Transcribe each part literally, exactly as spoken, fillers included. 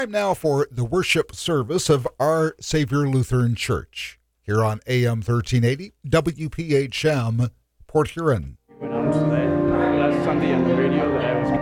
Time now for the worship service of Our Savior Lutheran Church here on A M thirteen eighty W P H M Port Huron. Went on today, last Sunday on the radio that I was.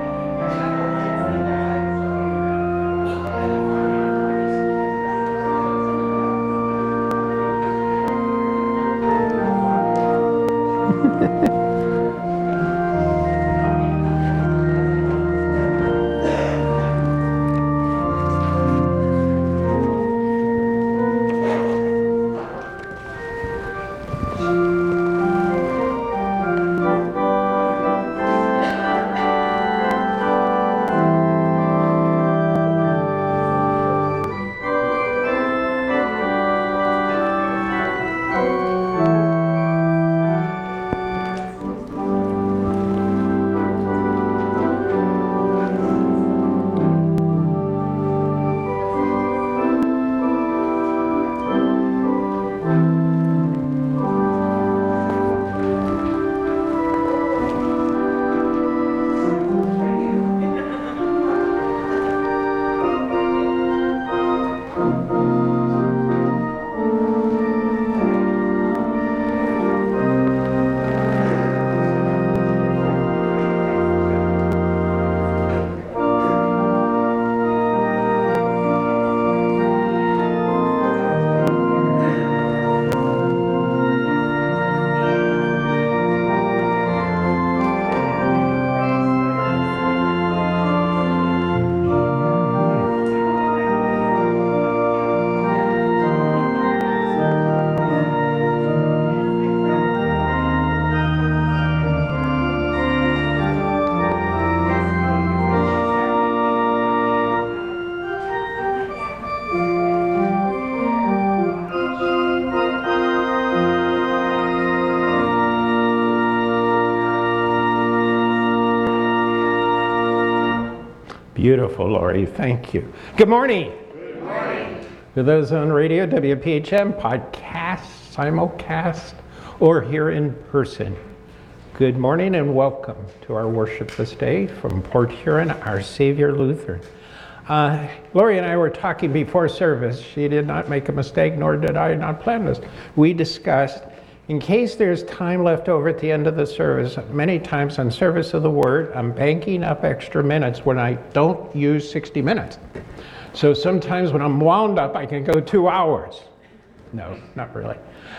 Beautiful, Lori. Thank you. Good morning. Good morning. For those on radio, W P H M, podcast, simulcast, or here in person, good morning and welcome to our worship this day from Port Huron, Our Savior Lutheran. Uh, Lori and I were talking before service. She did not make a mistake, nor did I not plan this. We discussed, in case there's time left over at the end of the service, many times on service of the word, I'm banking up extra minutes when I don't use sixty minutes. So sometimes when I'm wound up, I can go two hours. No, not really.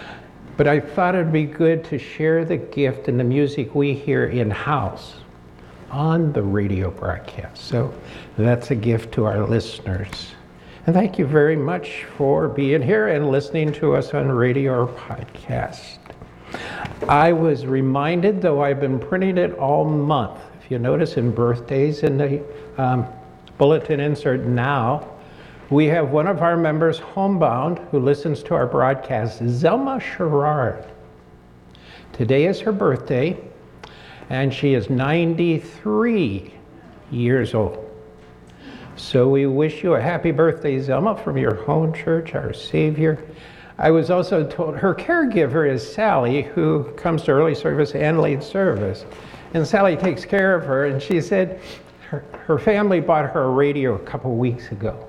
But I thought it'd be good to share the gift and the music we hear in-house on the radio broadcast. So that's a gift to our listeners. And thank you very much for being here and listening to us on radio or podcast. I was reminded, though I've been printing it all month, if you notice in birthdays in the um, bulletin insert now, we have one of our members homebound who listens to our broadcast, Zelma Sherrard. Today is her birthday, and she is ninety-three years old. So we wish you a happy birthday, Zelma, from your home church, Our Savior. I was also told her caregiver is Sally, who comes to early service and late service. And Sally takes care of her, and she said her, her family bought her a radio a couple weeks ago.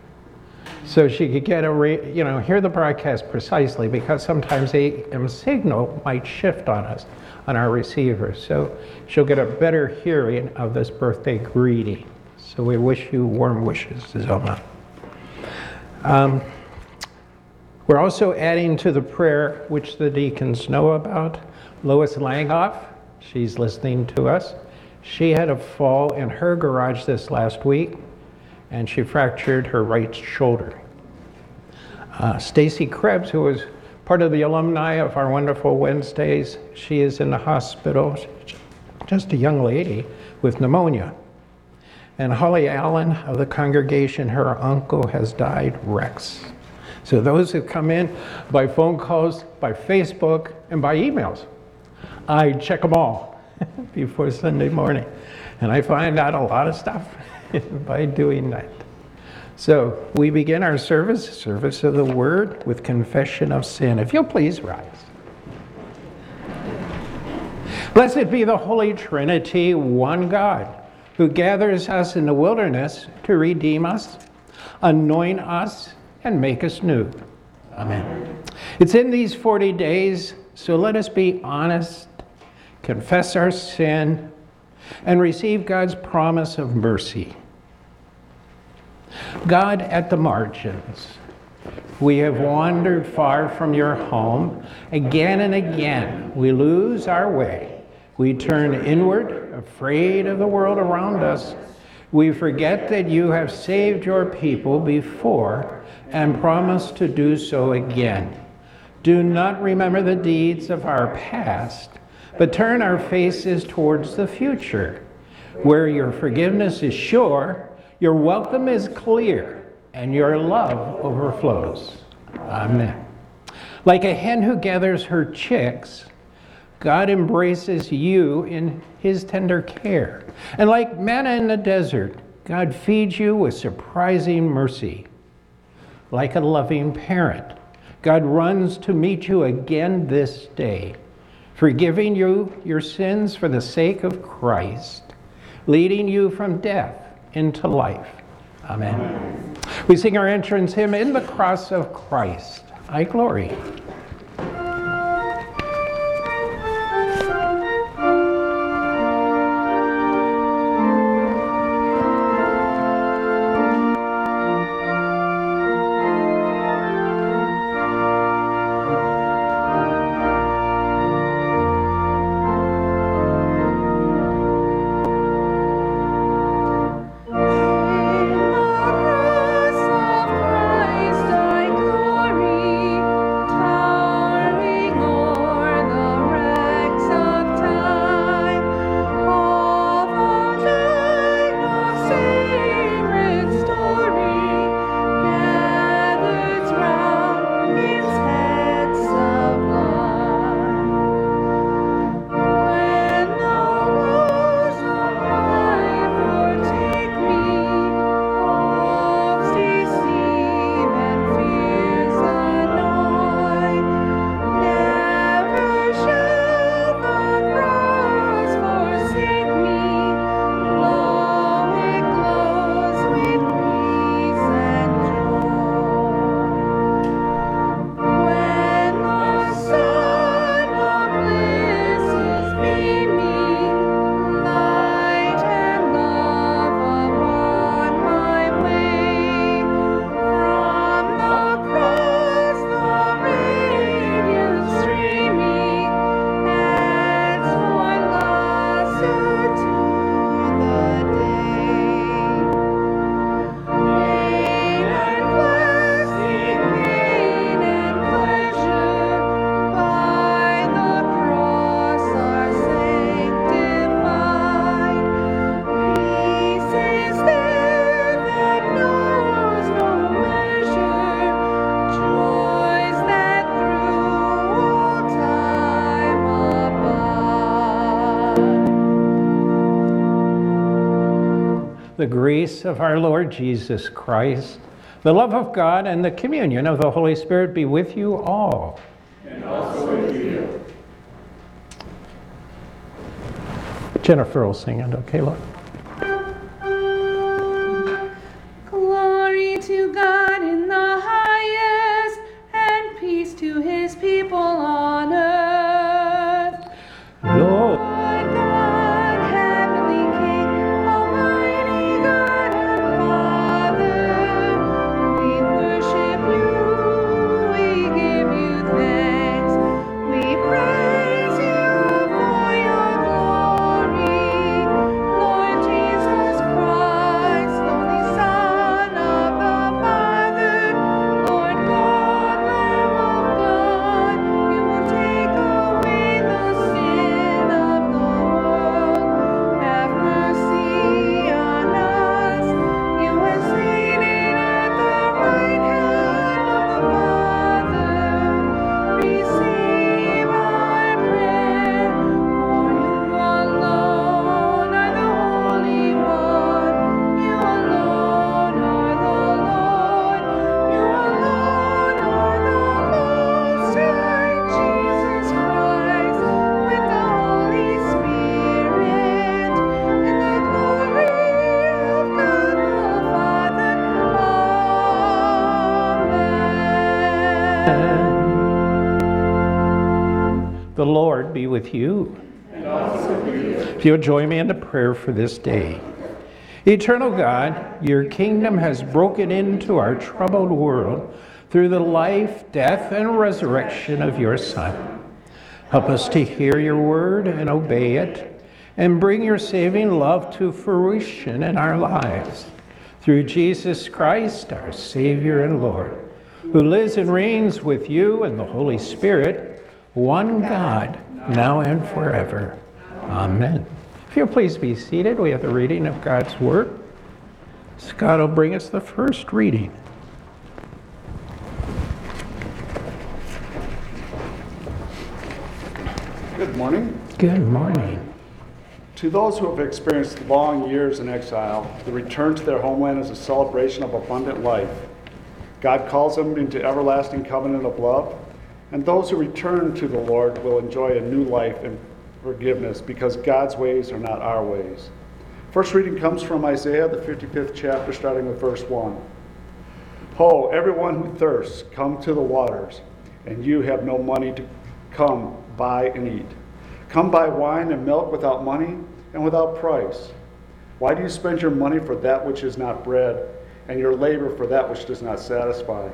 So she could get a, ra- you know, hear the broadcast precisely, because sometimes A M signal might shift on us, on our receiver. So she'll get a better hearing of this birthday greeting. So we wish you warm wishes, Zelma. Um, we're also adding to the prayer, which the deacons know about, Lois Langhoff. She's listening to us. She had a fall in her garage this last week, and she fractured her right shoulder. Uh, Stacy Krebs, who was part of the alumni of our wonderful Wednesdays, she is in the hospital, just a young lady with pneumonia. And Holly Allen of the congregation, her uncle has died, Rex. So those who come in by phone calls, by Facebook, and by emails, I check them all before Sunday morning. And I find out a lot of stuff by doing that. So we begin our service, service of the word, with confession of sin. If you'll please rise. Blessed be the Holy Trinity, one God, who gathers us in the wilderness to redeem us, Anoint us and make us new. Amen. It's in these forty days, so let us be honest, confess our sin, and receive God's promise of mercy. God, at the margins, we have wandered far from your home. Again and again, we lose our way. We turn inward, afraid of the world around us. We forget that you have saved your people before and promise to do so again. Do not remember the deeds of our past, but turn our faces towards the future, where your forgiveness is sure, your welcome is clear, and your love overflows. Amen. Like a hen who gathers her chicks, God embraces you in his tender care. And like manna in the desert, God feeds you with surprising mercy. Like a loving parent, God runs to meet you again this day, forgiving you your sins for the sake of Christ, leading you from death into life. Amen. Amen. We sing our entrance hymn, In the Cross of Christ, I Glory. The grace of our Lord Jesus Christ, the love of God, and the communion of the Holy Spirit be with you all. And also with you. Jennifer will sing it, okay, Lord? Glory to God in the highest, and peace to his people on earth. Lord. Lord Jesus Christ, only Son of the Father. The Lord be with you. And also with you. If you'll join me in the prayer for this day. Eternal God, your kingdom has broken into our troubled world through the life, death, and resurrection of your Son. Help us to hear your word and obey it, and bring your saving love to fruition in our lives. Through Jesus Christ, our Savior and Lord, who lives and reigns with you and the Holy Spirit, one God, now and forever. Amen. If you'll please be seated, we have the reading of God's Word. Scott will bring us the first reading. Good morning. Good morning. To those who have experienced long years in exile, the return to their homeland is a celebration of abundant life. God calls them into everlasting covenant of love, and those who return to the Lord will enjoy a new life in forgiveness because God's ways are not our ways. First reading comes from Isaiah, the fifty-fifth chapter, starting with verse one. Ho, everyone who thirsts, come to the waters, and you have no money to come buy and eat. Come buy wine and milk without money and without price. Why do you spend your money for that which is not bread, and your labor for that which does not satisfy?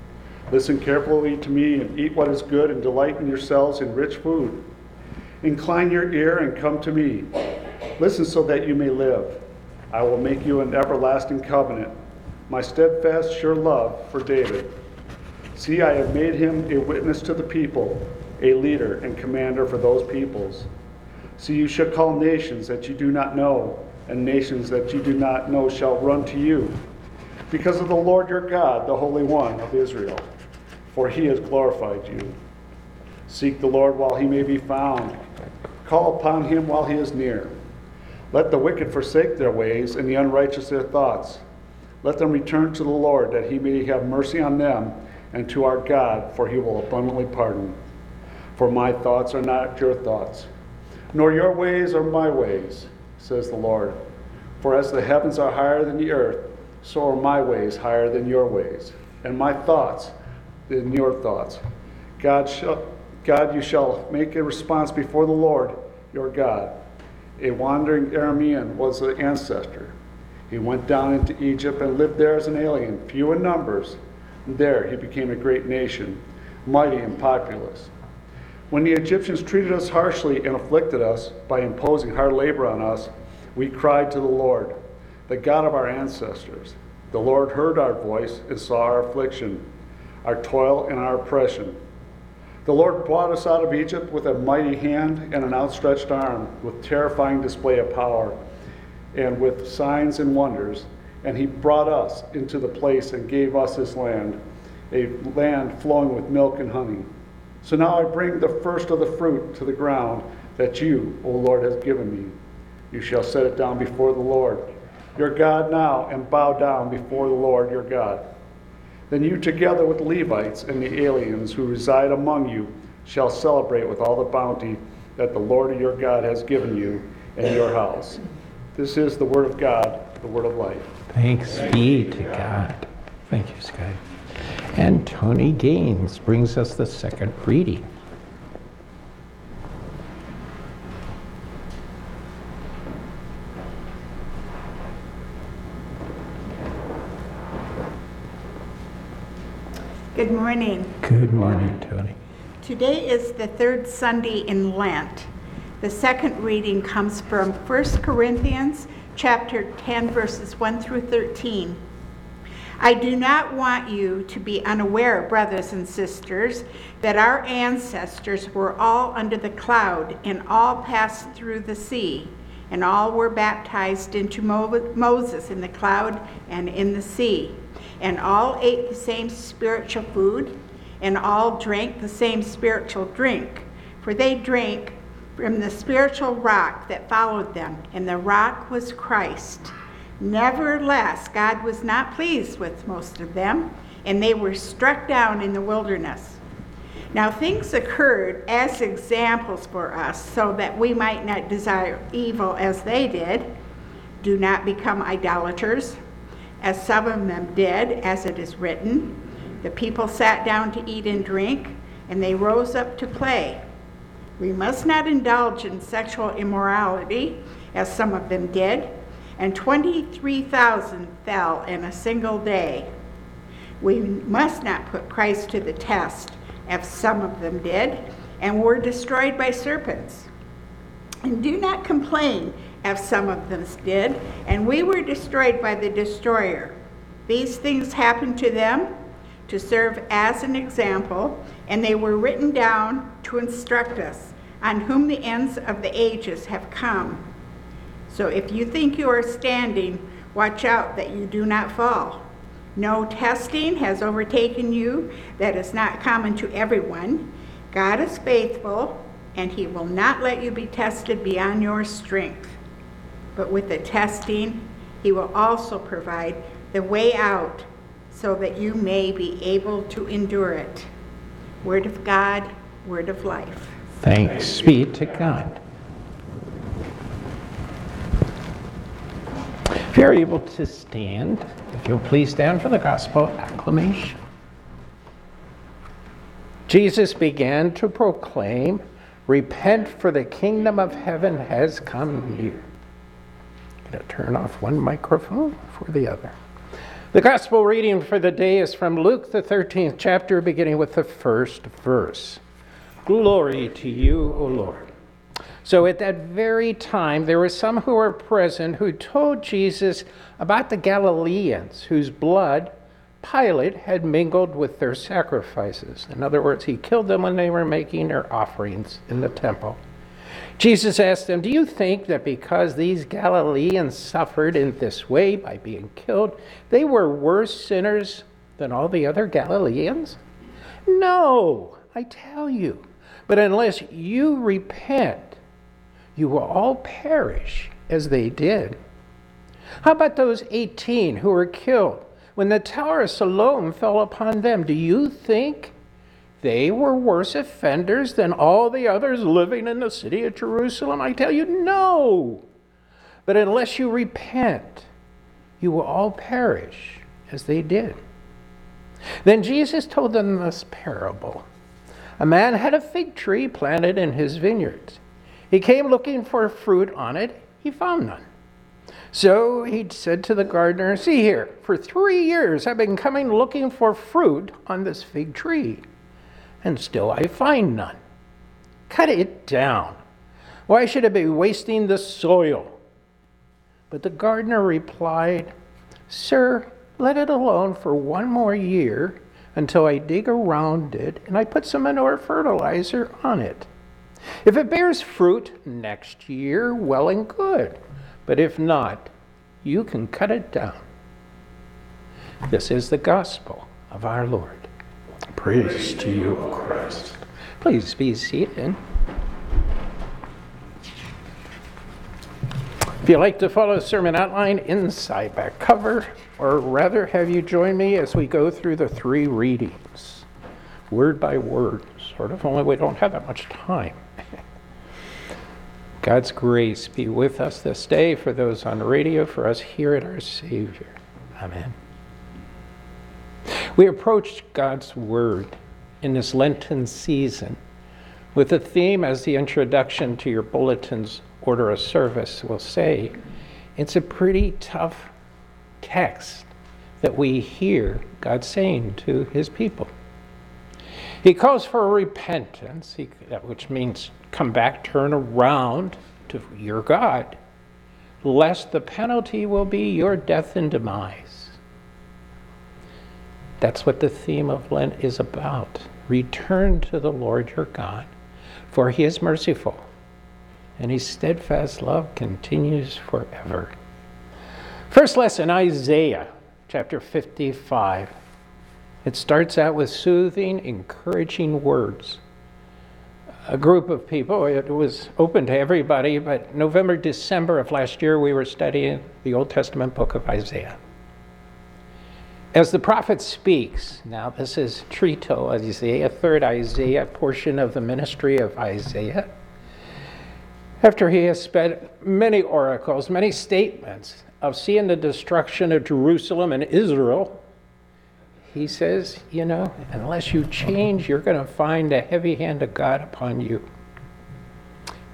Listen carefully to me and eat what is good, and delight in yourselves in rich food. Incline your ear and come to me. Listen so that you may live. I will make you an everlasting covenant, my steadfast, sure love for David. See, I have made him a witness to the people, a leader and commander for those peoples. See, you shall call nations that you do not know, and nations that you do not know shall run to you, because of the Lord your God, the Holy One of Israel, for he has glorified you. Seek the Lord while he may be found. Call upon him while he is near. Let the wicked forsake their ways, and the unrighteous their thoughts. Let them return to the Lord, that he may have mercy on them, and to our God, for he will abundantly pardon. For my thoughts are not your thoughts, nor your ways are my ways, says the Lord. For as the heavens are higher than the earth, so are my ways higher than your ways, and my thoughts than your thoughts. God shall God, you shall make a response before the Lord your God. A wandering Aramean was the ancestor. He went down into Egypt and lived there as an alien, few in numbers. And there he became a great nation, mighty and populous. When the Egyptians treated us harshly and afflicted us by imposing hard labor on us, we cried to the Lord, the God of our ancestors. The Lord heard our voice and saw our affliction, our toil and our oppression. The Lord brought us out of Egypt with a mighty hand and an outstretched arm, with terrifying display of power, and with signs and wonders. And he brought us into the place and gave us his land, a land flowing with milk and honey. So now I bring the first of the fruit to the ground that you, O Lord, has given me. You shall set it down before the Lord your God now, and bow down before the Lord your God. Then you, together with the Levites and the aliens who reside among you, shall celebrate with all the bounty that the Lord your God has given you in your house. This is the word of God, the word of life. Thanks be to God. Thank you, Scott. And Tony Gaines brings us the second reading. Good morning. Good morning, Tony. Today is the third Sunday in Lent. The second reading comes from First Corinthians chapter ten, verses one through thirteen. I do not want you to be unaware, brothers and sisters, that our ancestors were all under the cloud and all passed through the sea, and all were baptized into Mo- Moses in the cloud and in the sea. And all ate the same spiritual food, and all drank the same spiritual drink, for they drank from the spiritual rock that followed them, and the rock was Christ. Nevertheless, God was not pleased with most of them, and they were struck down in the wilderness. Now things occurred as examples for us, so that we might not desire evil as they did. Do not become idolaters, as some of them did, as it is written. The people sat down to eat and drink, and they rose up to play. We must not indulge in sexual immorality, as some of them did, and twenty-three thousand fell in a single day. We must not put Christ to the test, as some of them did, and were destroyed by serpents. And do not complain, as some of them did, and we were destroyed by the destroyer. These things happened to them to serve as an example, and they were written down to instruct us, on whom the ends of the ages have come. So if you think you are standing, watch out that you do not fall. No testing has overtaken you that is not common to everyone. God is faithful, and he will not let you be tested beyond your strength. But with the testing, he will also provide the way out so that you may be able to endure it. Word of God, word of life. Thanks be to God. If you're able to stand, if you'll please stand for the gospel acclamation. Jesus began to proclaim, "Repent, for the kingdom of heaven has come near." I'm going to turn off one microphone for the other. The gospel reading for the day is from Luke, the thirteenth chapter, beginning with the first verse. Glory to you, O Lord. So at that very time, there were some who were present who told Jesus about the Galileans whose blood Pilate had mingled with their sacrifices. In other words, he killed them when they were making their offerings in the temple. Jesus asked them, "Do you think that because these Galileans suffered in this way by being killed, they were worse sinners than all the other Galileans? No, I tell you. But unless you repent, you will all perish as they did. How about those eighteen who were killed when the Tower of Siloam fell upon them? Do you think they were worse offenders than all the others living in the city of Jerusalem? I tell you, no. But unless you repent, you will all perish as they did." Then Jesus told them this parable. A man had a fig tree planted in his vineyards. He came looking for fruit on it. He found none. So he said to the gardener, "See here, for three years I've been coming looking for fruit on this fig tree, and still I find none. Cut it down. Why should it be wasting the soil?" But the gardener replied, "Sir, let it alone for one more year until I dig around it and I put some manure fertilizer on it. If it bears fruit next year, well and good. But if not, you can cut it down." This is the gospel of our Lord. Praise to you, O Christ. Please be seated. If you'd like to follow the sermon outline inside back cover, or rather have you join me as we go through the three readings, word by word, sort of, only we don't have that much time. God's grace be with us this day, for those on radio, for us here at our Savior. Amen. We approach God's Word in this Lenten season with a theme, as the introduction to your bulletin's order of service will say. It's a pretty tough text that we hear God saying to his people. He calls for repentance, which means come back, turn around to your God, lest the penalty will be your death and demise. That's what the theme of Lent is about. Return to the Lord your God, for he is merciful, and his steadfast love continues forever. First lesson, Isaiah chapter fifty-five. It starts out with soothing, encouraging words. A group of people, it was open to everybody, but November, December of last year, we were studying the Old Testament book of Isaiah. As the prophet speaks, now this is Trito Isaiah, third Isaiah, portion of the ministry of Isaiah. After he has spent many oracles, many statements of seeing the destruction of Jerusalem and Israel, he says, you know, unless you change, you're going to find the heavy hand of God upon you.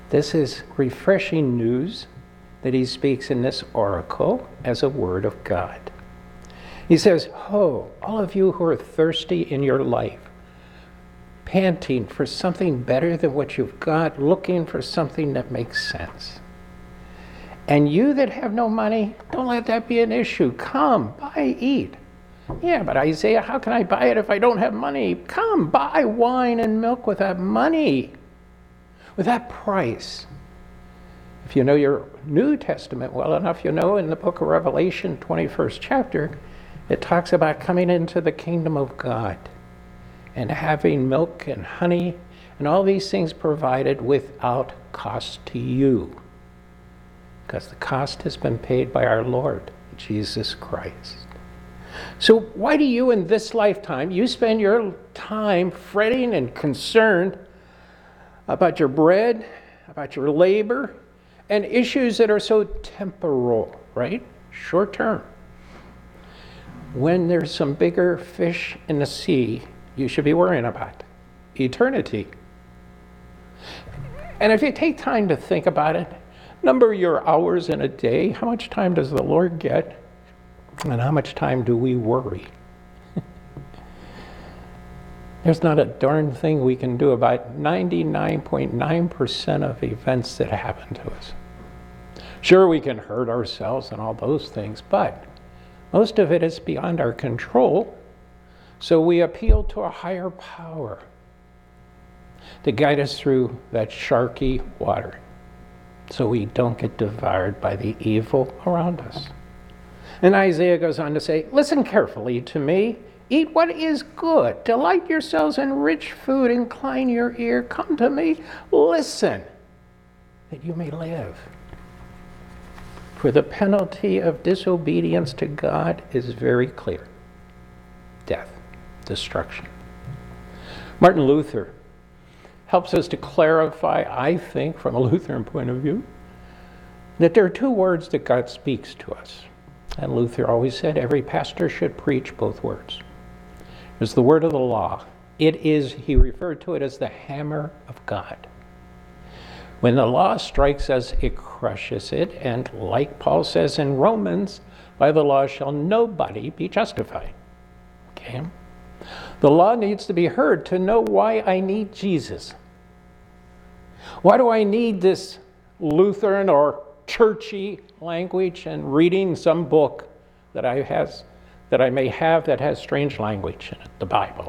This is refreshing news that he speaks in this oracle as a word of God. He says, "Ho, all of you who are thirsty in your life, panting for something better than what you've got, looking for something that makes sense. And you that have no money, don't let that be an issue. Come, buy, eat." Yeah, but Isaiah, how can I buy it if I don't have money? Come, buy wine and milk with that money, with that price. If you know your New Testament well enough, you know in the book of Revelation, twenty-first chapter, it talks about coming into the kingdom of God and having milk and honey and all these things provided without cost to you, because the cost has been paid by our Lord, Jesus Christ. So why do you in this lifetime, you spend your time fretting and concerned about your bread, about your labor, and issues that are so temporal, right? Short term. When there's some bigger fish in the sea, you should be worrying about eternity. And if you take time to think about it, number your hours in a day, how much time does the Lord get? And how much time do we worry? There's not a darn thing we can do about ninety-nine point nine percent of events that happen to us. Sure, we can hurt ourselves and all those things, but most of it is beyond our control. So we appeal to a higher power to guide us through that sharky water so we don't get devoured by the evil around us. And Isaiah goes on to say, "Listen carefully to me. Eat what is good. Delight yourselves in rich food. Incline your ear. Come to me. Listen, that you may live. For the penalty of disobedience to God is very clear. Death, destruction." Martin Luther helps us to clarify, I think, from a Lutheran point of view, that there are two words that God speaks to us. And Luther always said every pastor should preach both words. There's the word of the law. It is, he referred to it as the hammer of God. When the law strikes us, it crushes it. And like Paul says in Romans, by the law shall nobody be justified. Okay? The law needs to be heard to know why I need Jesus. Why do I need this Lutheran or churchy language and reading some book that I has that I may have that has strange language in it, the Bible?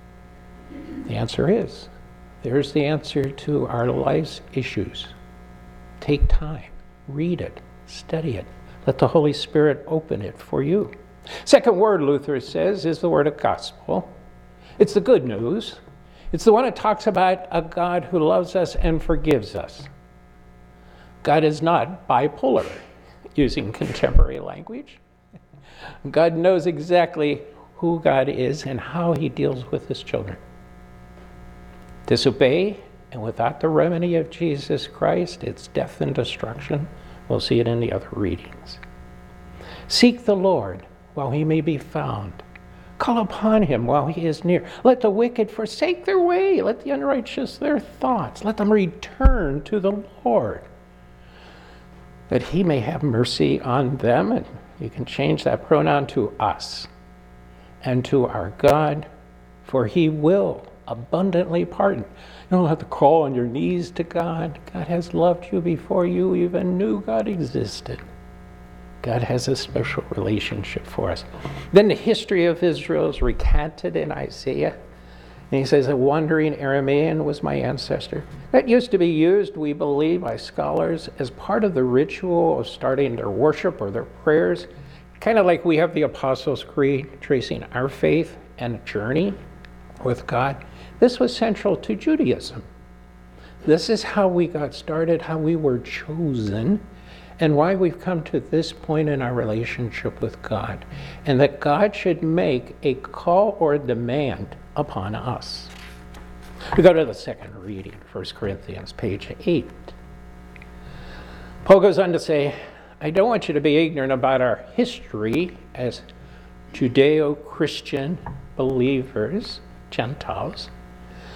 The answer is, there's the answer to our life's issues. Take time, read it, study it. Let the Holy Spirit open it for you. Second word, Luther says, is the word of gospel. It's the good news. It's the one that talks about a God who loves us and forgives us. God is not bipolar, using contemporary language. God knows exactly who God is and how he deals with his children. Disobey, and without the remedy of Jesus Christ, it's death and destruction. We'll see it in the other readings. Seek the Lord while he may be found. Call upon him while he is near. Let the wicked forsake their way. Let the unrighteous their thoughts. Let them return to the Lord, that he may have mercy on them. And you can change that pronoun to us and to our God, for he will abundantly pardon. You don't have to crawl on your knees to God. God has loved you before you even knew God existed. God has a special relationship for us. Then the history of Israel is recanted in Isaiah. And he says, a wandering Aramean was my ancestor. That used to be used, we believe, by scholars as part of the ritual of starting their worship or their prayers. Kind of like we have the Apostles' Creed, tracing our faith and journey with God. This was central to Judaism. This is how we got started, how we were chosen, and why we've come to this point in our relationship with God. And that God should make a call or a demand upon us. We go to the second reading, First Corinthians, page eight. Paul goes on to say, I don't want you to be ignorant about our history as Judeo-Christian believers, Gentiles.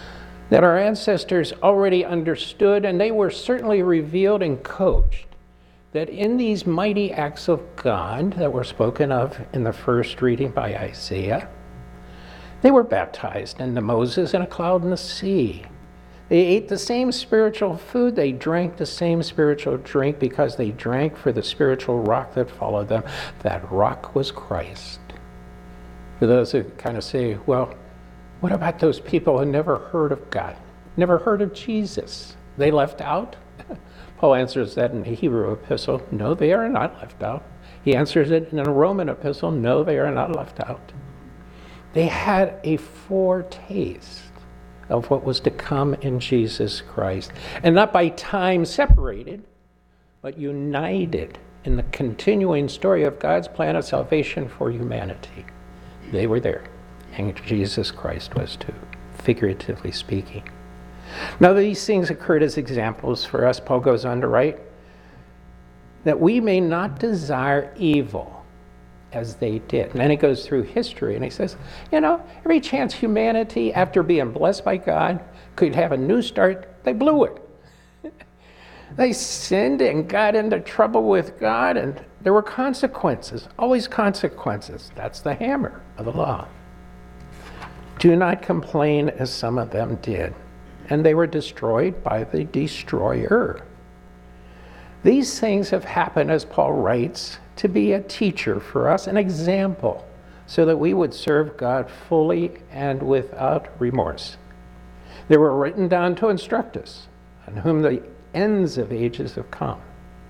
that our ancestors already understood, and they were certainly revealed and coached, that in these mighty acts of God that were spoken of in the first reading by Isaiah, they were baptized into Moses in a cloud in the sea. They ate the same spiritual food, they drank the same spiritual drink because they drank for the spiritual rock that followed them. That rock was Christ. For those who kind of say, well, what about those people who never heard of God, never heard of Jesus? They left out? Paul answers that in the Hebrew epistle. No, they are not left out. He answers it in a Roman epistle. No, they are not left out. They had a foretaste of what was to come in Jesus Christ. And not by time separated, but united in the continuing story of God's plan of salvation for humanity. They were there, and Jesus Christ was too, figuratively speaking. Now, these things occurred as examples for us. Paul goes on to write that we may not desire evil as they did. And then he goes through history and he says, you know, every chance humanity, after being blessed by God, could have a new start, they blew it. They sinned and got into trouble with God, and there were consequences, always consequences. That's the hammer of the law. Do not complain as some of them did, and they were destroyed by the destroyer. These things have happened, as Paul writes, to be a teacher for us, an example, so that we would serve God fully and without remorse. They were written down to instruct us, on whom the ends of ages have come.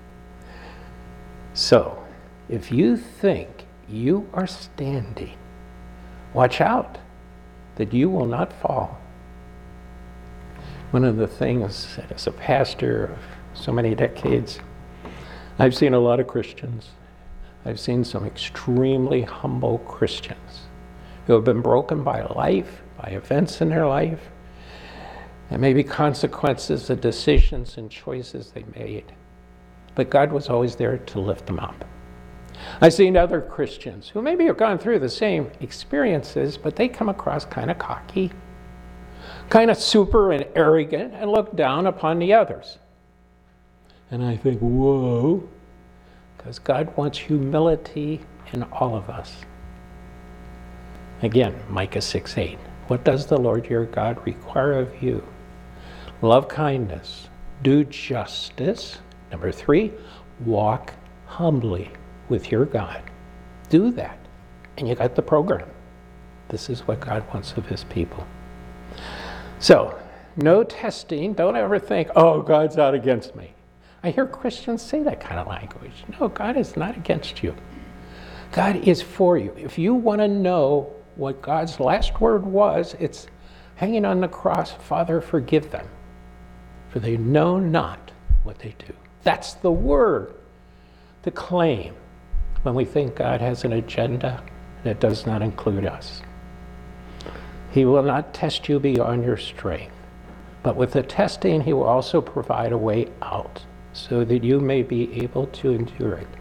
So, if you think you are standing, watch out that you will not fall. One of the things that as a pastor of so many decades, I've seen a lot of Christians. I've seen some extremely humble Christians who have been broken by life, by events in their life, and maybe consequences of decisions and choices they made. But God was always there to lift them up. I've seen other Christians who maybe have gone through the same experiences, but they come across kind of cocky, kind of super and arrogant, and look down upon the others. And I think, whoa, because God wants humility in all of us. Again, Micah six eight. What does the Lord your God require of you? Love kindness, do justice. Number three, walk humbly with your God. Do that, and you got the program. This is what God wants of his people. So, no testing. Don't ever think, oh, God's out against me. I hear Christians say that kind of language. No, God is not against you. God is for you. If you want to know what God's last word was, it's hanging on the cross, Father, forgive them, for they know not what they do. That's the word to claim when we think God has an agenda that does not include us. He will not test you beyond your strength, but with the testing, he will also provide a way out so that you may be able to endure it.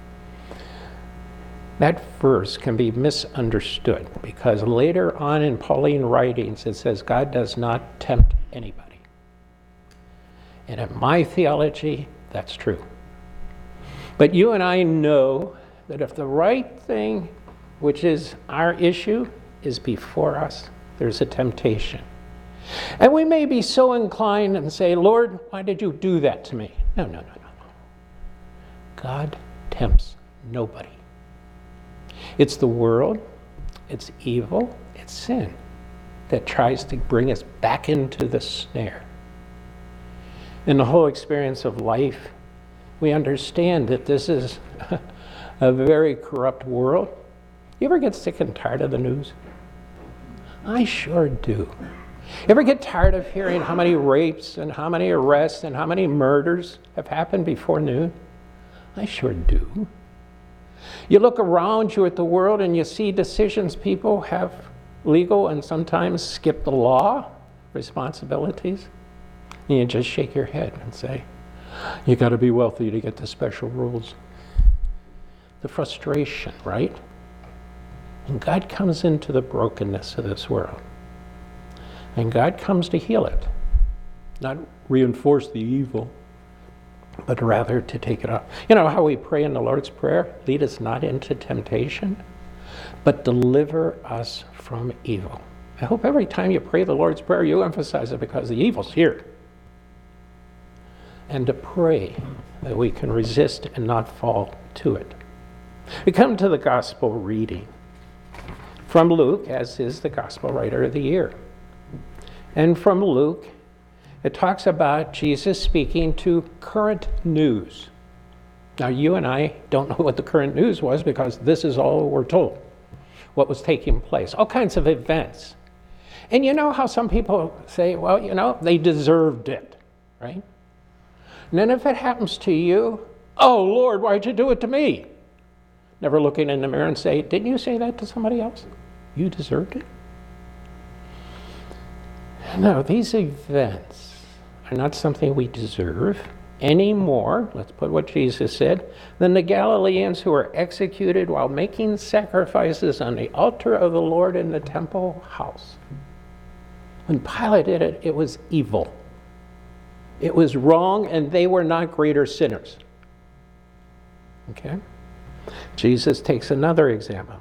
That verse can be misunderstood because later on in Pauline writings, it says God does not tempt anybody. And in my theology, that's true. But you and I know that if the right thing, which is our issue, is before us, there's a temptation. And we may be so inclined and say, Lord, why did you do that to me? No, no, no, no, no. God tempts nobody. It's the world, it's evil, it's sin that tries to bring us back into the snare. In the whole experience of life, we understand that this is a very corrupt world. You ever get sick and tired of the news? I sure do. You ever get tired of hearing how many rapes and how many arrests and how many murders have happened before noon? I sure do. You look around you at the world and you see decisions people have legal and sometimes skip the law responsibilities. And you just shake your head and say, you got to be wealthy to get the special rules. The frustration, right? And God comes into the brokenness of this world. And God comes to heal it, not reinforce the evil, but rather to take it off. You know how we pray in the Lord's Prayer? Lead us not into temptation, but deliver us from evil. I hope every time you pray the Lord's Prayer, you emphasize it, because the evil's here. And to pray that we can resist and not fall to it. We come to the gospel reading from Luke, as is the gospel writer of the year. And from Luke, it talks about Jesus speaking to current news. Now, you and I don't know what the current news was, because this is all we're told, what was taking place, all kinds of events. And you know how some people say, well, you know, they deserved it, right? And then if it happens to you, oh, Lord, why'd you do it to me? Never looking in the mirror and say, didn't you say that to somebody else? You deserved it? No, these events are not something we deserve any more, let's put what Jesus said, than the Galileans who were executed while making sacrifices on the altar of the Lord in the temple house. When Pilate did it, it was evil. It was wrong, and they were not greater sinners. Okay? Jesus takes another example.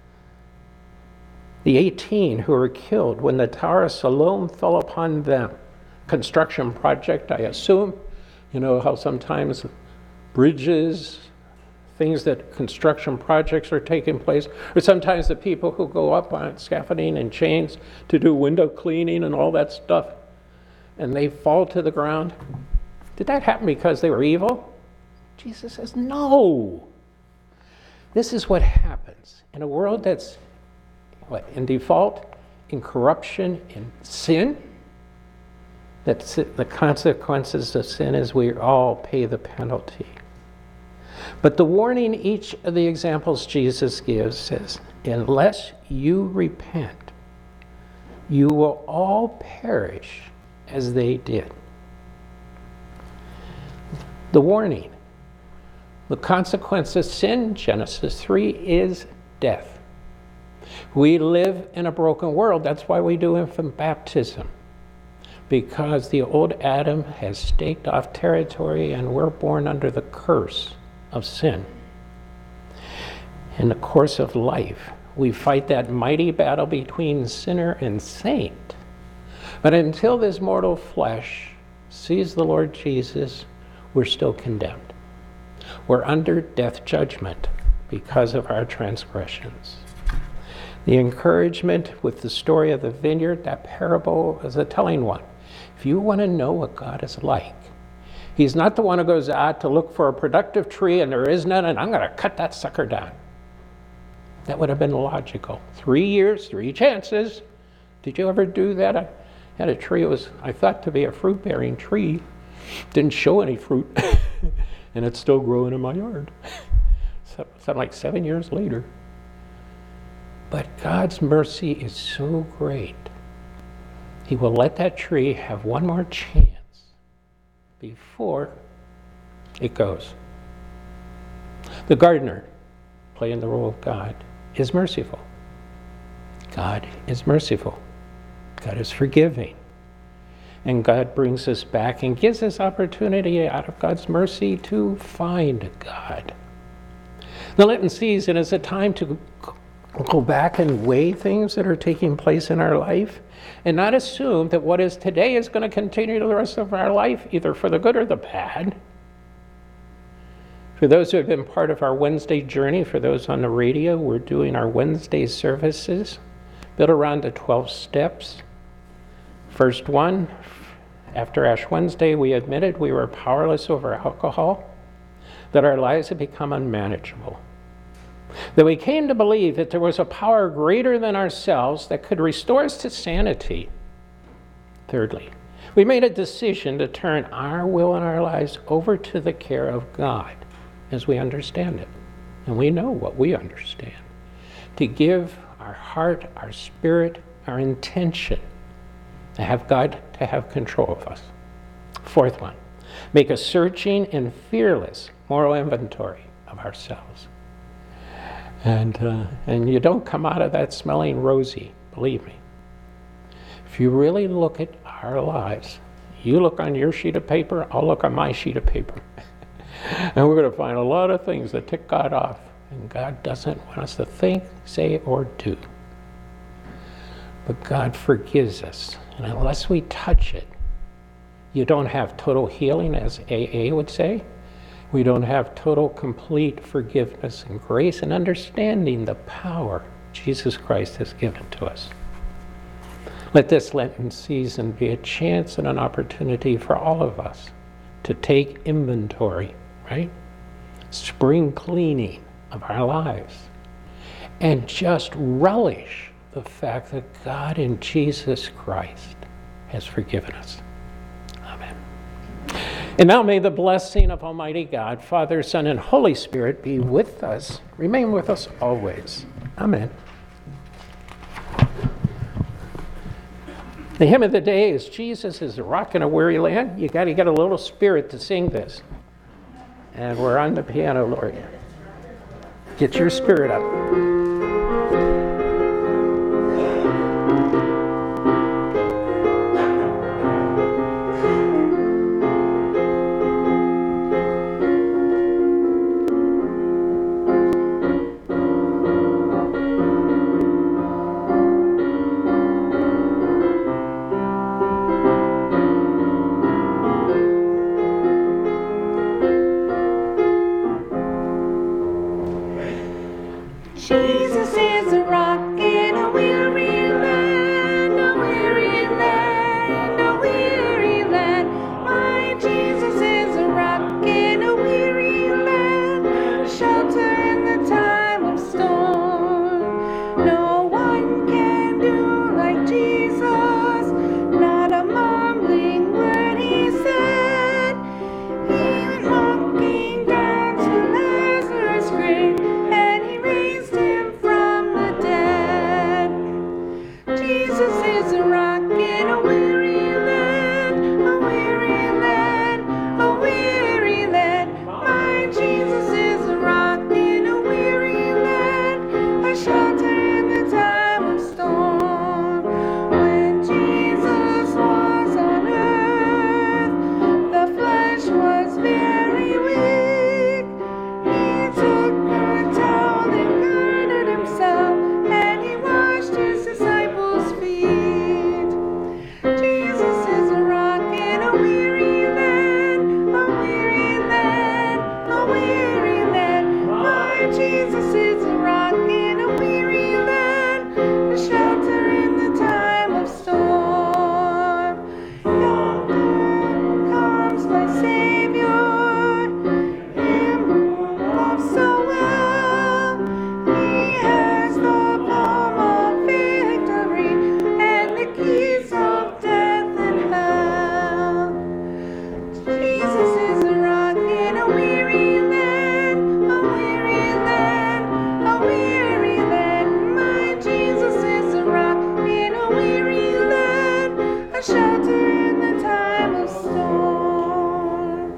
The eighteen who were killed when the Tower of Siloam fell upon them. Construction project, I assume. You know how sometimes bridges, things that construction projects are taking place, or sometimes the people who go up on scaffolding and chains to do window cleaning and all that stuff, and they fall to the ground. Did that happen because they were evil? Jesus says, no. This is what happens in a world that's what, in default, in corruption, in sin. That's the consequences of sin is we all pay the penalty. But the warning each of the examples Jesus gives says, unless you repent, you will all perish as they did. The warning, the consequence of sin, Genesis three, is death. We live in a broken world. That's why we do infant baptism. Because the old Adam has staked off territory and we're born under the curse of sin. In the course of life, we fight that mighty battle between sinner and saint. But until this mortal flesh sees the Lord Jesus, we're still condemned. We're under death judgment because of our transgressions. The encouragement with the story of the vineyard, that parable, is a telling one. If you want to know what God is like, he's not the one who goes out to look for a productive tree and there is none, and I'm going to cut that sucker down. That would have been logical. Three years, three chances. Did you ever do that? I had a tree, it was, I thought, to be a fruit-bearing tree. Didn't show any fruit, and it's still growing in my yard. So, something like seven years later. But God's mercy is so great. He will let that tree have one more chance before it goes. The gardener, playing the role of God, is merciful. God is merciful. God is forgiving. And God brings us back and gives us opportunity out of God's mercy to find God. The Lenten season is a time to go back and weigh things that are taking place in our life and not assume that what is today is going to continue the rest of our life, either for the good or the bad. For those who have been part of our Wednesday journey, for those on the radio, we're doing our Wednesday services built around the twelve steps. First one, after Ash Wednesday, we admitted we were powerless over alcohol, that our lives had become unmanageable, that we came to believe that there was a power greater than ourselves that could restore us to sanity. Thirdly, we made a decision to turn our will and our lives over to the care of God as we understand it. And we know what we understand. To give our heart, our spirit, our intention, to have God to have control of us. Fourth one, make a searching and fearless moral inventory of ourselves. And, uh, and you don't come out of that smelling rosy, believe me. If you really look at our lives, you look on your sheet of paper, I'll look on my sheet of paper. And we're going to find a lot of things that tick God off. And God doesn't want us to think, say, or do. But God forgives us. And unless we touch it, you don't have total healing, as A A would say. We don't have total, complete forgiveness and grace and understanding the power Jesus Christ has given to us. Let this Lenten season be a chance and an opportunity for all of us to take inventory, right? Spring cleaning of our lives. And just relish the fact that God in Jesus Christ has forgiven us. Amen. And now may the blessing of Almighty God, Father, Son, and Holy Spirit be with us, remain with us always. Amen. The hymn of the day is Jesus is a Rock in a Weary Land. You got to get a little spirit to sing this. And we're on the piano, Lord. Get your spirit up. Jesus is a rock in a weary land, a weary land, a weary land. My Jesus is a rock in a weary land, a shelter in the time of storm. No one can do like Jesus, not a mumbling word he said. He went walking down to Lazarus' grave, and he raised him from the dead. Jesus is a rock in a weary land, a weary land, a weary land. My Jesus is a rock in a weary land, a shelter in the time of storm. When Jesus was on earth, the flesh was very weak. He took a towel and girded himself, and he washed his disciples' feet. Jesus is a rock in a weary land, a weary land, a weary land. My Jesus is a rock in a weary land, a shelter in the time of storm. Yonder comes my Savior, him who loves so well. He has the balm of victory and the keys of death and hell. Jesus is a rock in a weary land, a weary land, a weary land. My Jesus is a rock in a weary land, a shelter in the time of storm.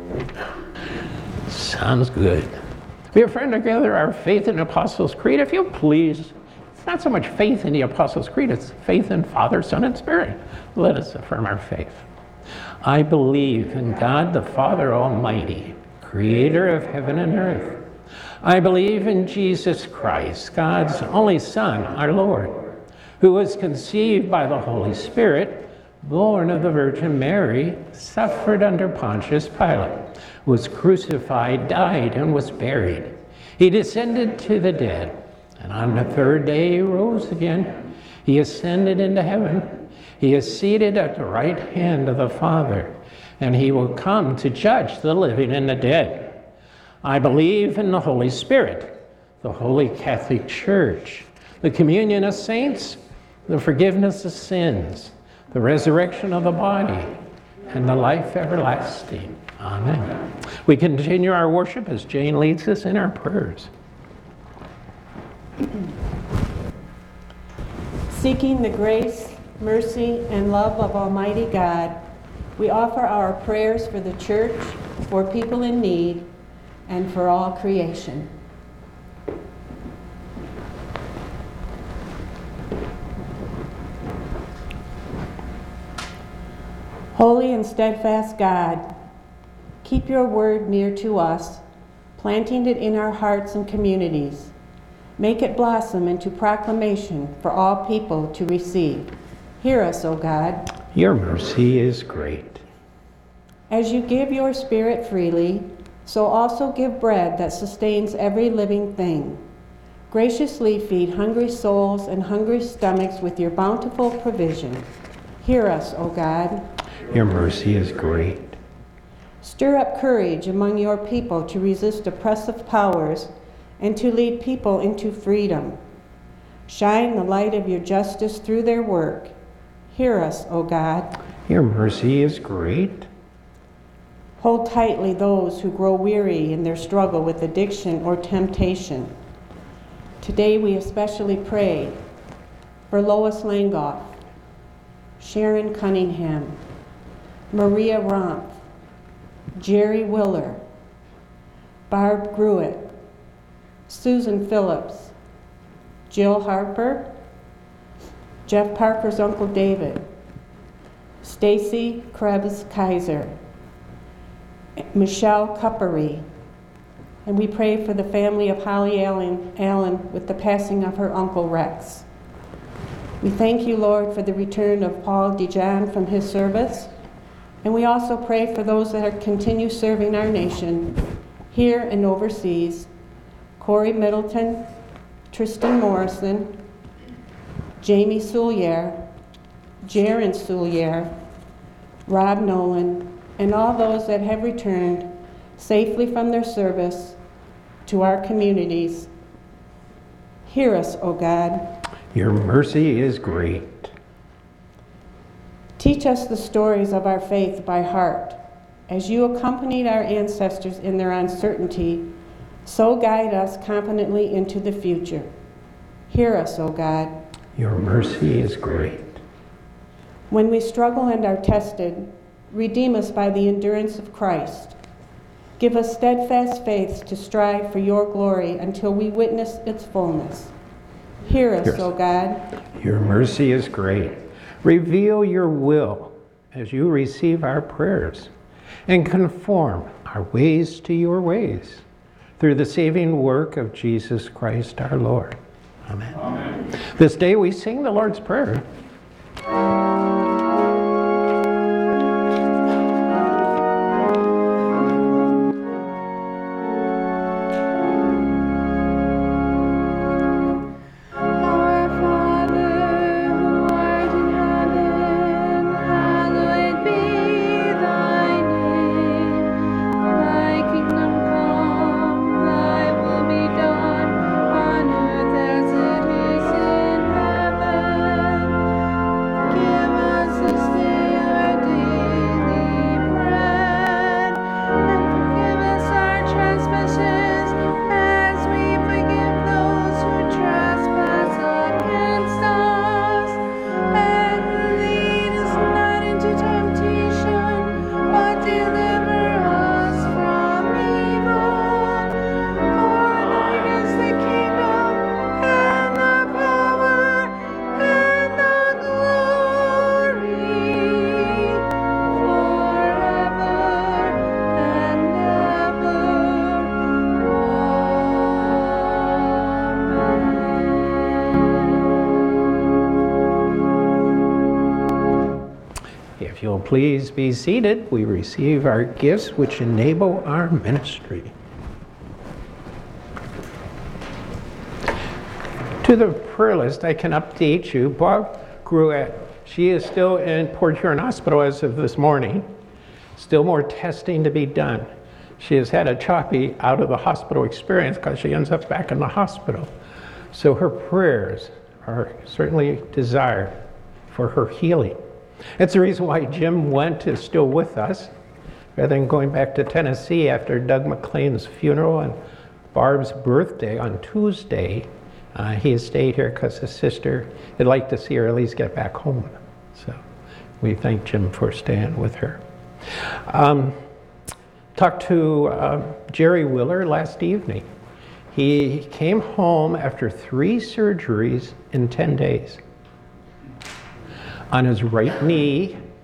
Sounds good. We affirm together our faith in the Apostles' Creed, if you please. It's not so much faith in the Apostles' Creed, it's faith in Father, Son, and Spirit. Let us affirm our faith. I believe in God the Father Almighty, creator of heaven and earth. I believe in Jesus Christ, God's only Son, our Lord, who was conceived by the Holy Spirit, born of the Virgin Mary, suffered under Pontius Pilate, was crucified, died, and was buried. He descended to the dead, and on the third day he rose again. He ascended into heaven. He is seated at the right hand of the Father, and he will come to judge the living and the dead. I believe in the Holy Spirit, the Holy Catholic Church, the communion of saints, the forgiveness of sins, the resurrection of the body, and the life everlasting. Amen. We continue our worship as Jane leads us in our prayers. Seeking the grace, mercy, and love of Almighty God, we offer our prayers for the church, for people in need, and for all creation. Holy and steadfast God, keep your word near to us, planting it in our hearts and communities. Make it blossom into proclamation for all people to receive. Hear us, O God. Your mercy is great. As you give your Spirit freely, so also give bread that sustains every living thing. Graciously feed hungry souls and hungry stomachs with your bountiful provision. Hear us, O God. Your mercy is great. Stir up courage among your people to resist oppressive powers and to lead people into freedom. Shine the light of your justice through their work. Hear us, O God. Your mercy is great. Hold tightly those who grow weary in their struggle with addiction or temptation. Today we especially pray for Lois Langoff, Sharon Cunningham, Maria Rompf, Jerry Willer, Barb Gruitt, Susan Phillips, Jill Harper, Jeff Parker's Uncle David, Stacy Krebs Kaiser, Michelle Cuppery, and we pray for the family of Holly Allen, Allen with the passing of her Uncle Rex. We thank you, Lord, for the return of Paul Dijon from his service, and we also pray for those that are continue serving our nation here and overseas. Corey Middleton, Tristan Morrison, Jamie Soulier, Jaron Soulier, Rob Nolan, and all those that have returned safely from their service to our communities. Hear us, O God. Your mercy is great. Teach us the stories of our faith by heart. As you accompanied our ancestors in their uncertainty, so guide us confidently into the future. Hear us, O God. Your mercy is great. When we struggle and are tested, redeem us by the endurance of Christ. Give us steadfast faith to strive for your glory until we witness its fullness. Hear us, Yes. O God. Your mercy is great. Reveal your will as you receive our prayers and conform our ways to your ways through the saving work of Jesus Christ our Lord. Amen. Amen. This day we sing the Lord's Prayer. Our Father, who art in heaven, hallowed be thy name. Thy kingdom come, thy will be done, on earth as it is in heaven. Give us this day our daily bread, and forgive us our trespasses, as we forgive those who trespass against us. And lead us not into temptation, but deliver us from evil. For thine is the kingdom, and the power, and the glory, forever and ever. Amen. If you'll please be seated, we receive our gifts which enable our ministry. To the prayer list, I can update you. Barb Gruitt, she is still in Port Huron Hospital as of this morning. Still more testing to be done. She has had a choppy out of the hospital experience because she ends up back in the hospital. So her prayers are certainly desired for her healing. That's the reason why Jim Went is still with us, rather than going back to Tennessee after Doug McLean's funeral and Barb's birthday on Tuesday. Uh, he has stayed here because his sister would like to see her at least get back home. So we thank Jim for staying with her. Um, talked to uh, Jerry Willer last evening. He came home after three surgeries in ten days. On his right knee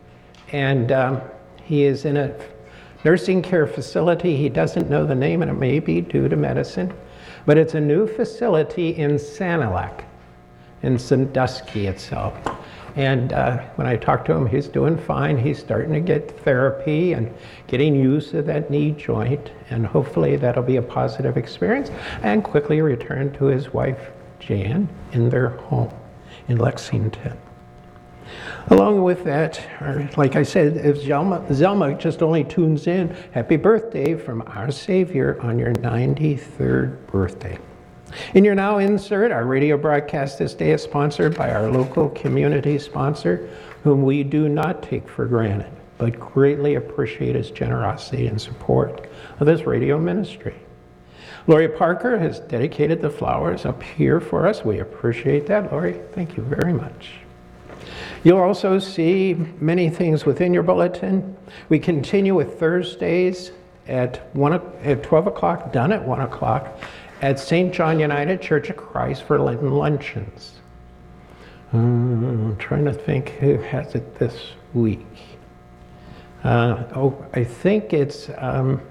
And um, he is in a nursing care facility. He doesn't know the name, and it may be due to medicine. But it's a new facility in Sanilac, in Sandusky itself. And uh, when I talked to him, he's doing fine. He's starting to get therapy and getting used to that knee joint. And hopefully that'll be a positive experience. And quickly return to his wife, Jan, in their home in Lexington. Along with that, or like I said, if Zelma, Zelma just only tunes in, happy birthday from our Savior on your ninety-third birthday. In your now insert, our radio broadcast this day is sponsored by our local community sponsor, whom we do not take for granted, but greatly appreciate his generosity and support of this radio ministry. Lori Parker has dedicated the flowers up here for us. We appreciate that, Lori. Thank you very much. You'll also see many things within your bulletin. We continue with Thursdays at, one, at twelve o'clock, done at one o'clock, at Saint John United Church of Christ for Lenten luncheons. Um, I'm trying to think who has it this week. Uh, oh, I think it's um,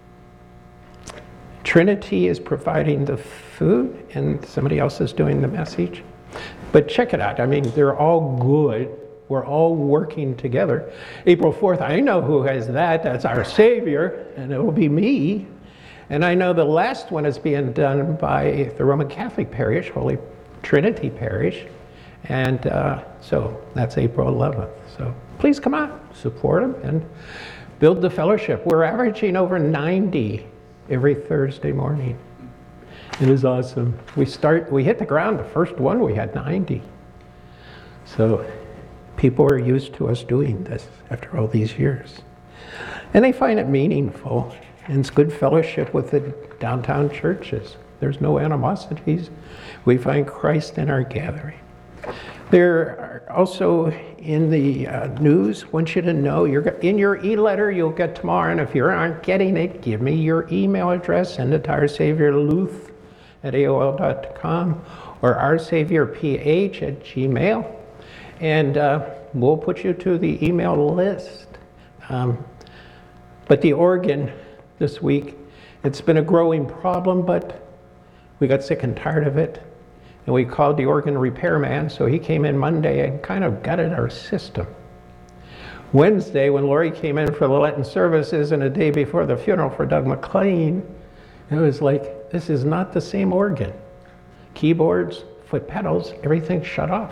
Trinity is providing the food and somebody else is doing the message. But check it out. I mean, they're all good. We're all working together. April fourth, I know who has that. That's our Savior, and it will be me. And I know the last one is being done by the Roman Catholic Parish, Holy Trinity Parish. And uh, so that's April eleventh. So please come out, support them, and build the fellowship. We're averaging over ninety every Thursday morning. It is awesome. We start, we hit the ground, the first one we had ninety. So people are used to us doing this after all these years. And they find it meaningful, and it's good fellowship with the downtown churches. There's no animosities. We find Christ in our gathering. There are also in the uh, news, want you to know, you're, in your e-letter you'll get tomorrow, and if you aren't getting it, give me your email address, send it to Our Savior Luth at A O L dot com or Our Savior P H at Gmail, and uh, we'll put you to the email list. Um, but the organ this week, it's been a growing problem, but we got sick and tired of it, and we called the organ repairman, so he came in Monday and kind of gutted our system. Wednesday, when Lori came in for the Lenten services and a day before the funeral for Doug McLean, it was like, this is not the same organ. Keyboards, foot pedals, everything shut off.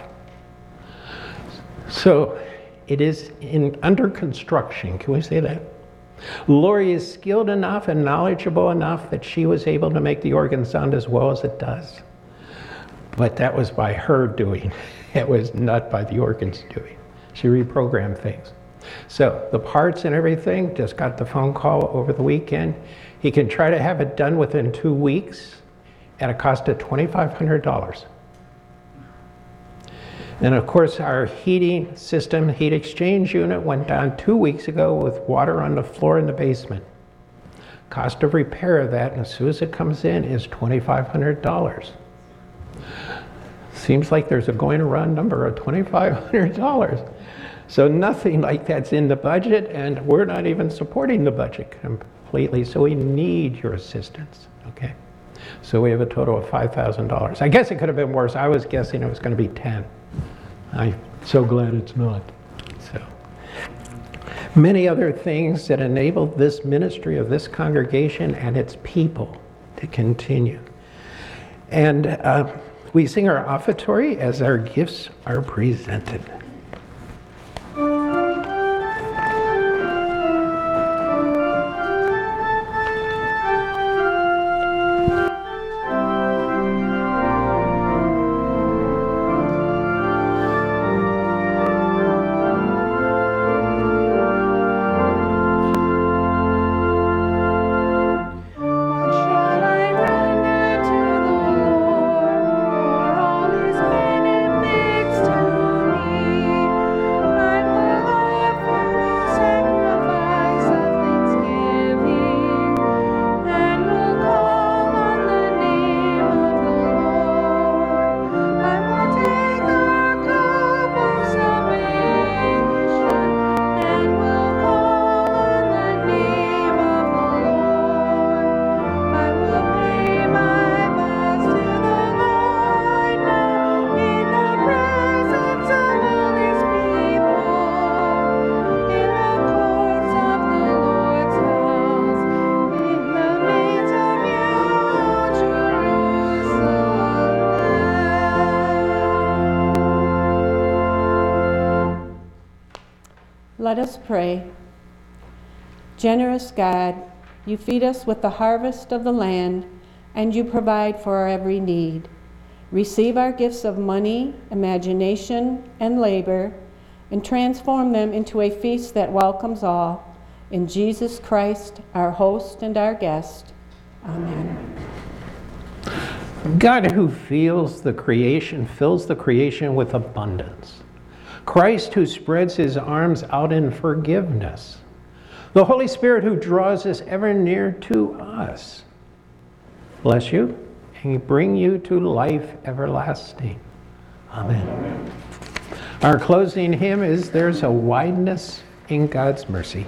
So it is in under construction, can we say that? Lori is skilled enough and knowledgeable enough that she was able to make the organ sound as well as it does. But that was by her doing. It was not by the organs doing. She reprogrammed things. So the parts and everything, just got the phone call over the weekend. He can try to have it done within two weeks at a cost of twenty-five hundred dollars. And of course, our heating system, heat exchange unit went down two weeks ago with water on the floor in the basement. Cost of repair of that, and as soon as it comes in, is twenty-five hundred dollars. Seems like there's a going around number of twenty-five hundred dollars. So nothing like that's in the budget, and we're not even supporting the budget completely, so we need your assistance, okay? So we have a total of five thousand dollars. I guess it could have been worse. I was guessing it was going to be ten. I'm so glad it's not. So many other things that enable this ministry of this congregation and its people to continue. And uh, we sing our offertory as our gifts are presented. Benefits to me. Let us pray. Generous God, you feed us with the harvest of the land, and you provide for our every need. Receive our gifts of money, imagination, and labor, and transform them into a feast that welcomes all. In Jesus Christ, our host and our guest. Amen. God who feels the creation, fills the creation with abundance. Christ who spreads his arms out in forgiveness. The Holy Spirit who draws us ever near to us. Bless you and bring you to life everlasting. Amen. Amen. Our closing hymn is There's a Wideness in God's Mercy.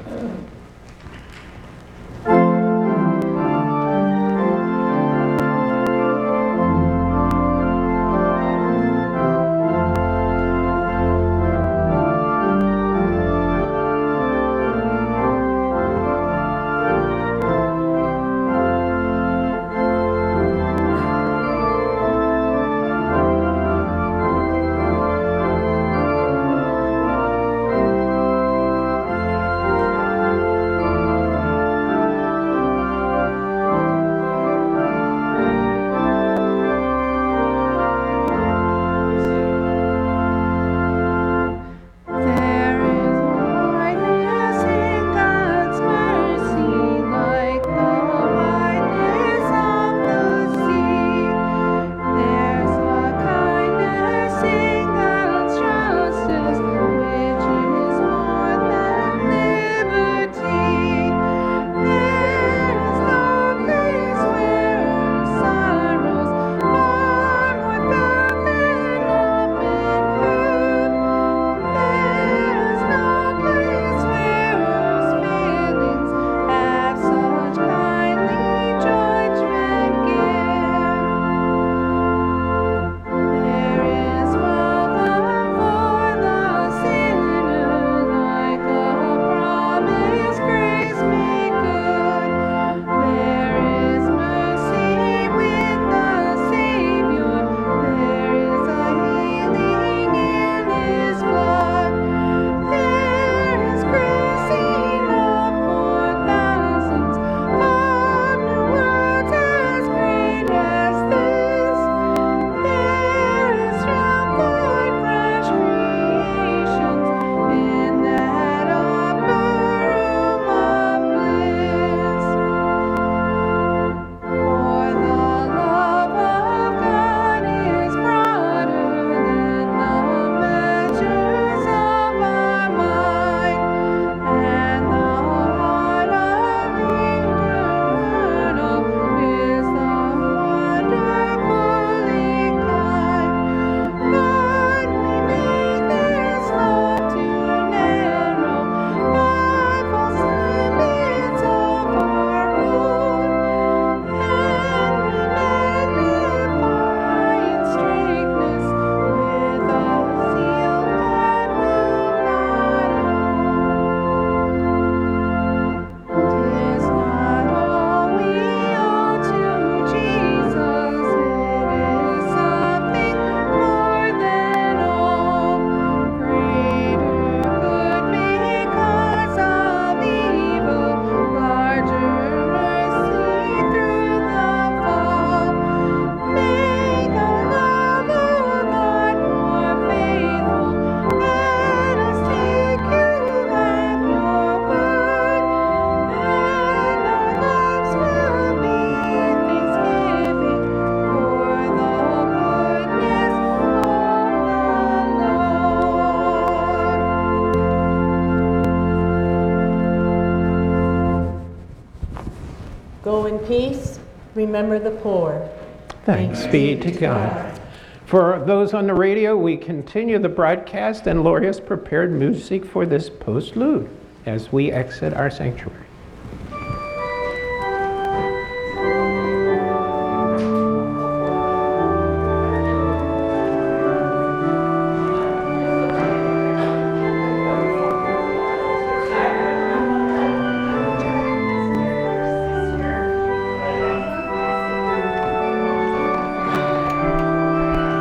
Go in peace. Remember the poor. Thanks be to God. For those on the radio, we continue the broadcast, and Lori has prepared music for this postlude as we exit our sanctuary.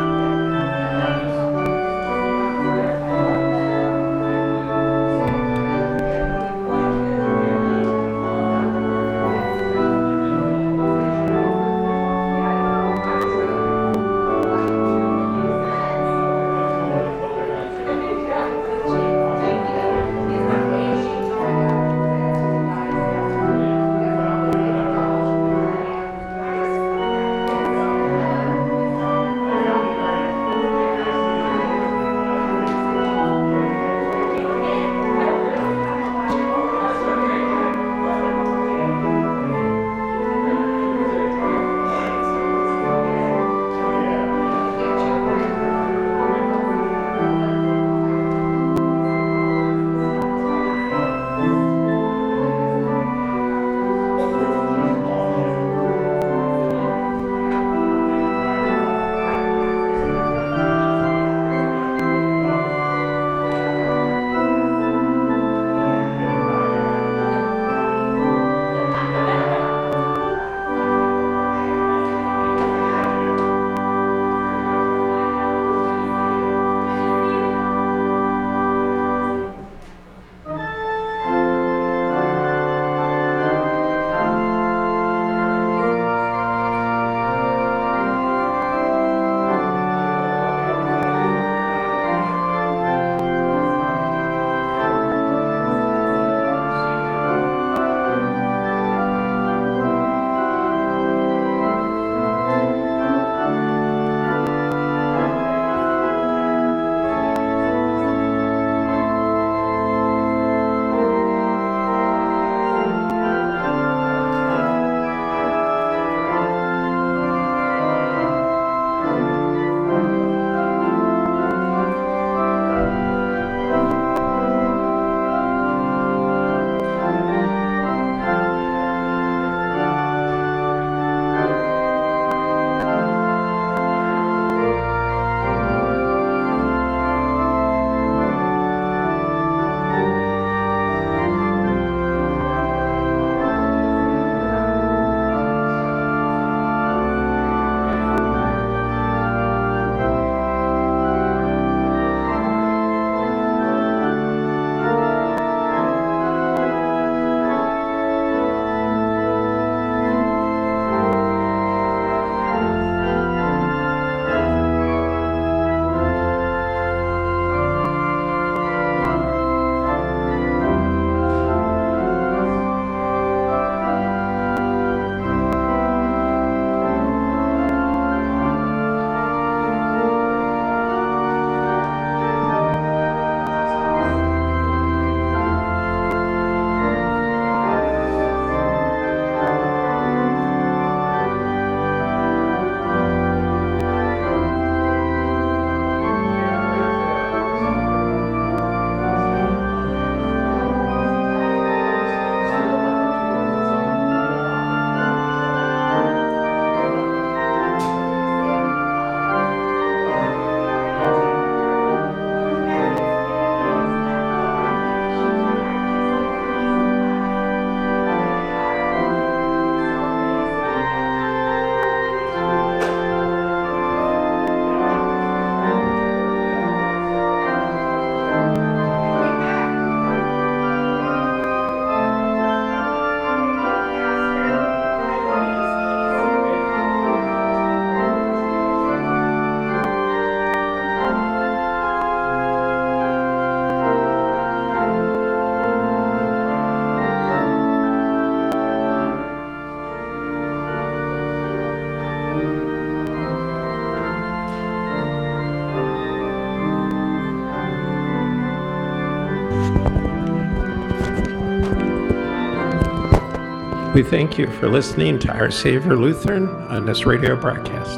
Thank you. We thank you for listening to Our Savior Lutheran on this radio broadcast.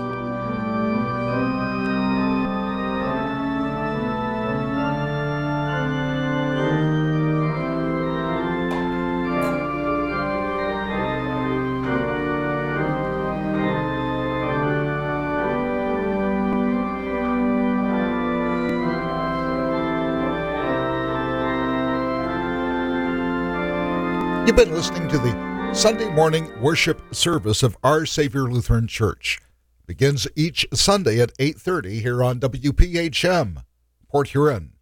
You've been listening to the Sunday morning worship service of Our Savior Lutheran Church. Begins each Sunday at eight thirty here on W P H M, Port Huron.